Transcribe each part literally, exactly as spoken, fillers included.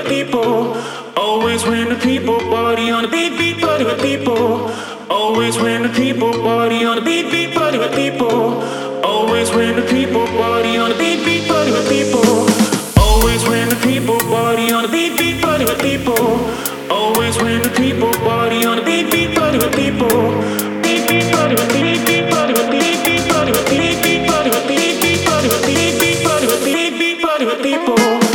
with people. Always when the people party on the beat, beat, party with people. Always when the people party on the beat, beat, party with people. Always when the people party on the beat, beat, party with people. Always when the people party on the beat, beat, party with people. Always when the people party on the beat, beat, party with people. Beat, beat, party with beat, beat, party with beat, beat, party with beat, beat, party with beat, beat, party with beat, beat, party with beat, beat, party with people.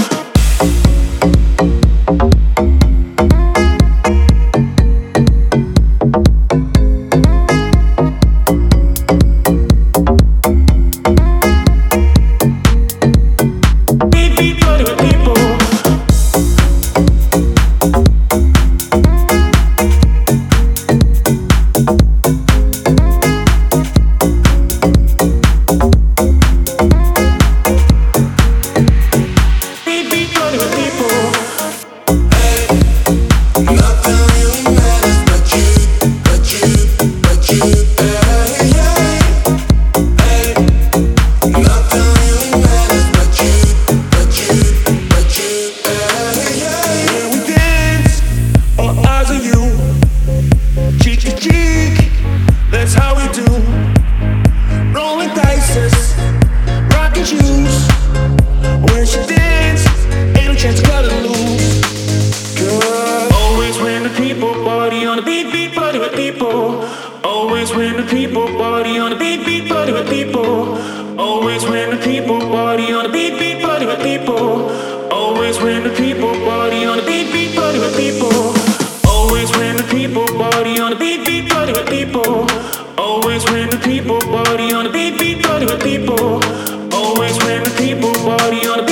Always when the people party on the beat, beat, party with people. Always when the people party on the beat, beat, party with people. Always when the people party on the beat, beat, party with people. Always when the people party on the beat, beat, party with people. Always when the people party on the beat, beat, party with people. Always when the people party on the beat.